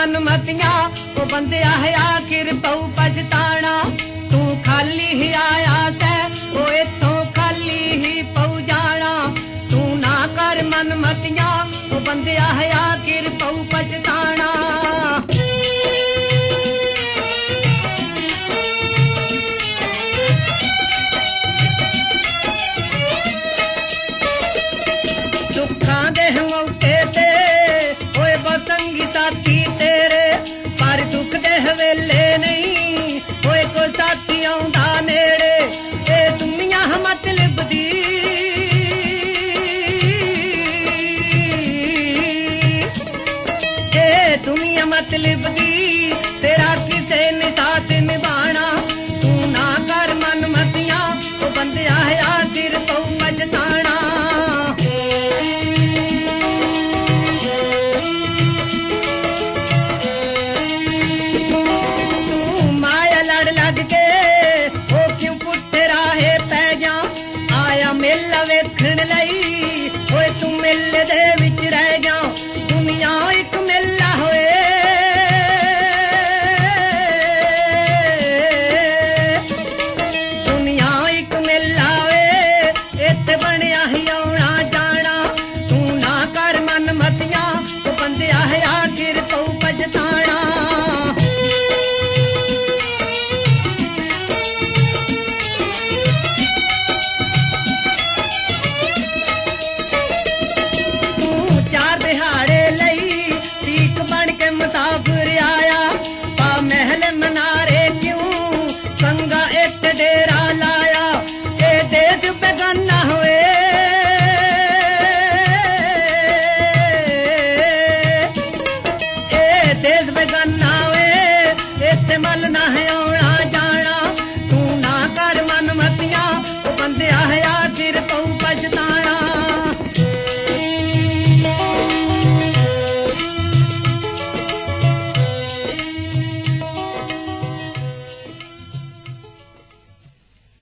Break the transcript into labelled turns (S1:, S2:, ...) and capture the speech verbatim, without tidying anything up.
S1: मन मतियां वो बंदिया है आखिर पऊ पछताना तू खाली ही आया सै वो इथों खाली ही पऊ जाना तू ना कर मन मतियां वो बंदिया है आखिर पऊ पछताना दुखां दे मौके ते ओए बसंगी साथी तेरे पर दुख दे वेले नहीं ओए कोई साथी आउंदा नेड़े ए दुनिया मतलब दी ए दुनिया मतलब दी